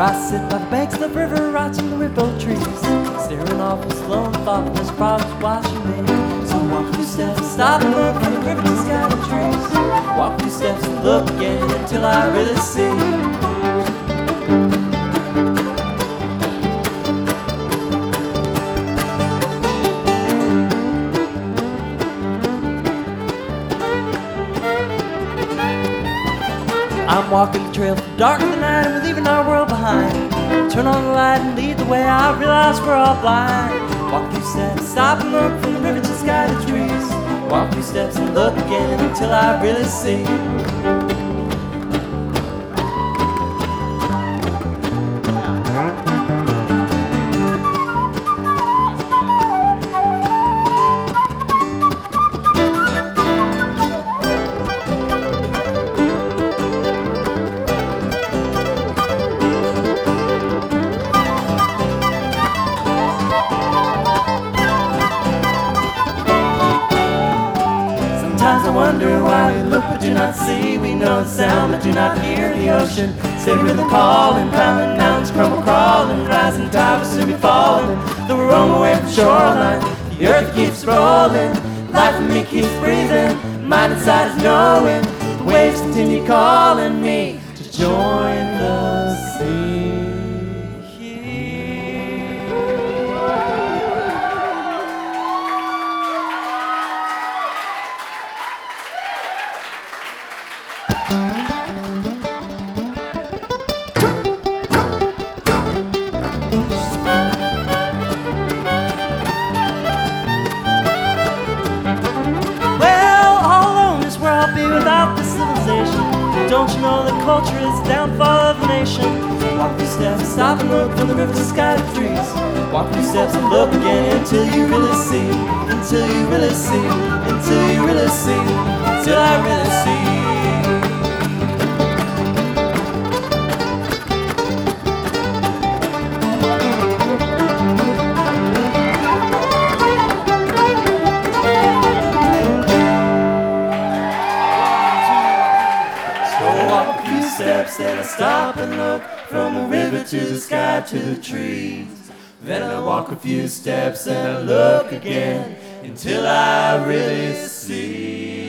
I sit by the banks of the river, watching the ripple trees, staring off with slow and thoughtful as problems watching me. So walk a few steps, stop and look from the river to the sky to trees. Walk a few steps and look again until I really see. I'm walking the trail through dark of the night and we're leaving our world behind. Turn on the light and lead the way, I realize we're all blind. Walk a few steps, stop and look from the river to the sky to trees. Walk a few steps and look again until I really see. Sometimes I wonder why we look but do not see. We know the sound but do not hear the ocean. Stay rhythm calling, pounding mountains crumble crawling. Rising tide will soon be falling. Though we roam away from shoreline, the earth keeps rolling. Life in me keeps breathing. Mind inside is knowing. The waves continue calling me to join the sea. Without this civilization, don't you know that culture is the downfall of the nation? Walk a few steps, stop and look from the river to the sky to trees. Walk a few steps and look again until you really see, until you really see, until you really see, until I really see. Walk a few steps, then I stop and look from the river to the sky to the trees. Then I walk a few steps and I look again until I really see.